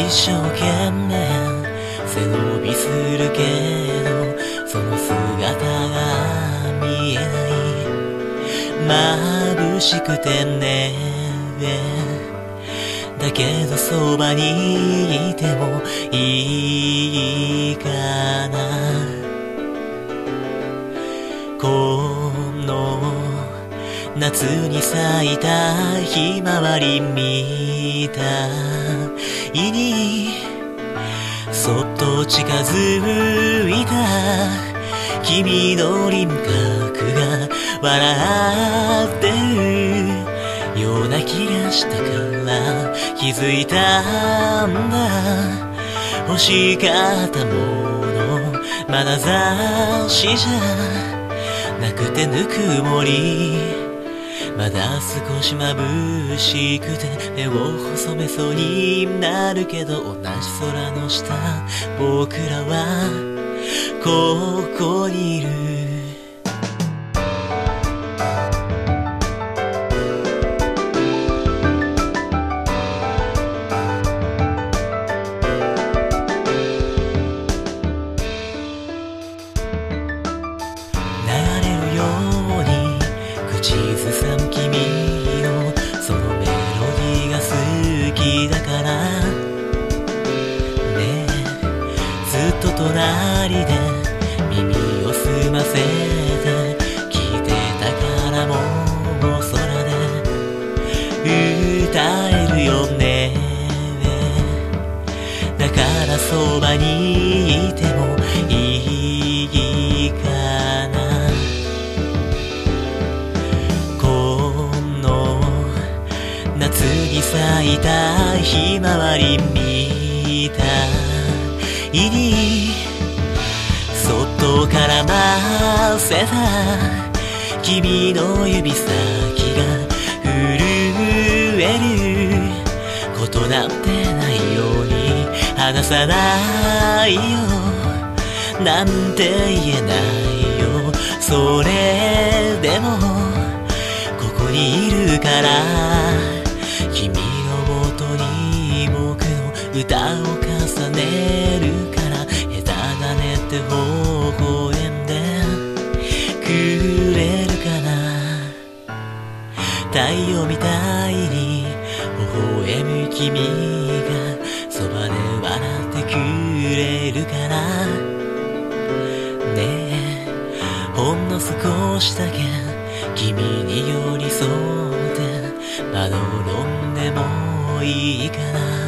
生懸命背伸びするけどその姿が見えない眩しくてねだけどそばにいてもいいかなこの夏に咲いたひまわりみたいにそっと近づいた君の輪郭が笑ってるような気がしたから気づいたんだ欲しかったもの眼差しじゃなくてぬくもりまだ少し眩しくて目を細めそうになるけど同じ空の下僕らはここにいる流れるように口ずさむ君のそのメロディーが好きだからねずっと隣で耳を澄ませて聞いてたからもう空で歌えるよねだからそばにいてもいいかな夏に咲いたひまわりみたいにそっと絡ませた君の指先が震えることなんてないように離さないよなんて言えないよそれでもここにいるから君のもとに僕の歌を重ねるから下手だねって微笑んでくれるかな太陽みたいに微笑む君がそばで笑ってくれるからねえほんの少しだけ君に寄り添ってまどろんでもいいかな